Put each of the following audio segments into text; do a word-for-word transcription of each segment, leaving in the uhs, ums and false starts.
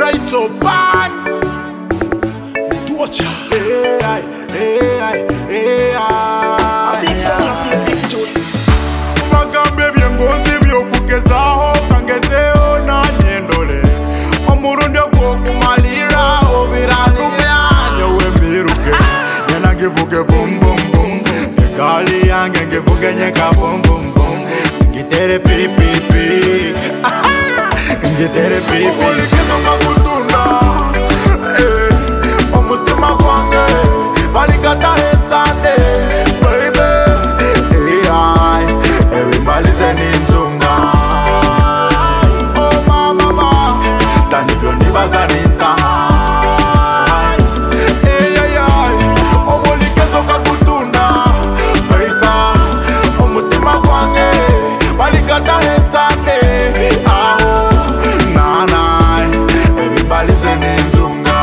right open. Watch out. Hey, hey, hey, A big song, I see a big joy. Magambe byongozi byokugezaho kangezeo na nyendole omurundi ogwokumalira obiralumya wemiruke yena ngivuge vum vum vum egali yange ngivuge nyeka vum vum vum ngitere pi pi pi ngitere pi pi ulikizo ngakutunda omutima gwange baligata esande baby Everybody's ninzunga. Oh mama mama, tani byoni bazanita. Hey hey hey, obolikezo kakutunda. Baita, omutima gwange, baligata hesande. Aho, na na, everybody's ninzunga.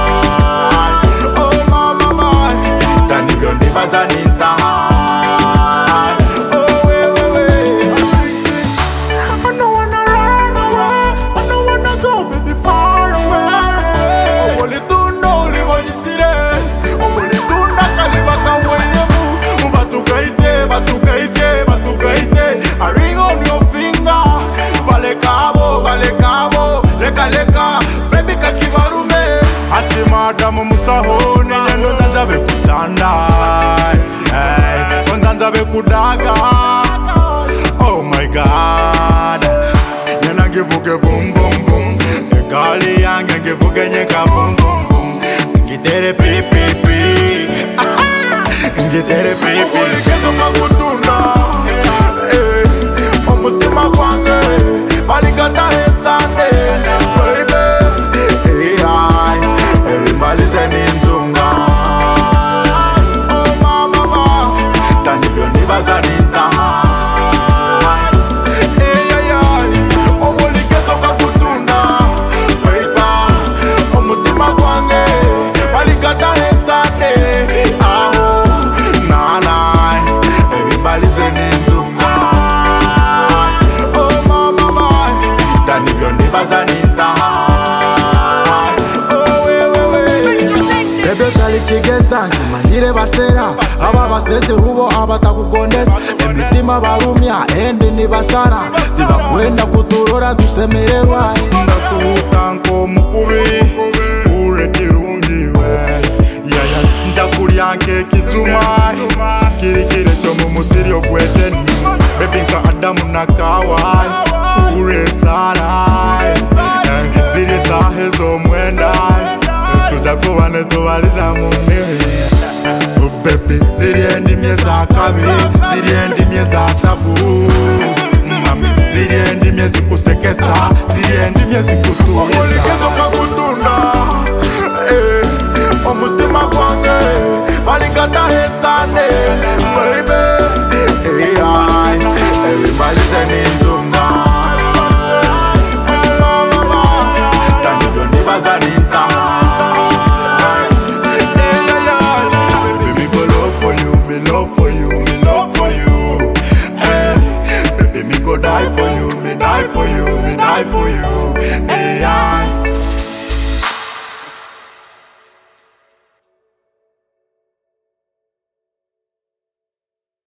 Oh mama mama, tani byoni bazanita. Baby kakibarume ati madamu musahoni nyendo nzanza bekutanda hey, nzanza bekudaga oh my god nyena ngivuge vum vum vum egali yange ngivuge nyeka vum vum vum ngitere pi pi pi ngitere pi pi ulikizo ngakutunda omutima gwange baligata hesande Chigeza manyire basera aba basese hubo abatakugondesa emitima barumya endi ni basara tibakwenda kuturora tusemererwa ndakutanko mukubi ure kirungiwe yaya njakulyanke kituma kirikire cyo mu musiri ogweteni baby nka Adamu na Kawa ure sara ziri sahe zo mwenda tujakubane tubaliza mundiwe oh baby ziri endimye za kabiri ziri endimye za tabu mami ziri endimye zikusekesa ziri endimye zikutuisa ulikizo kakutunda eh, omutima gwange baligata hesande baby hey, ay, everybody's an inzunga mama tani byoni bazanita love for you, me love for you. Hey, baby, me go die for you, me die for you, me die for you.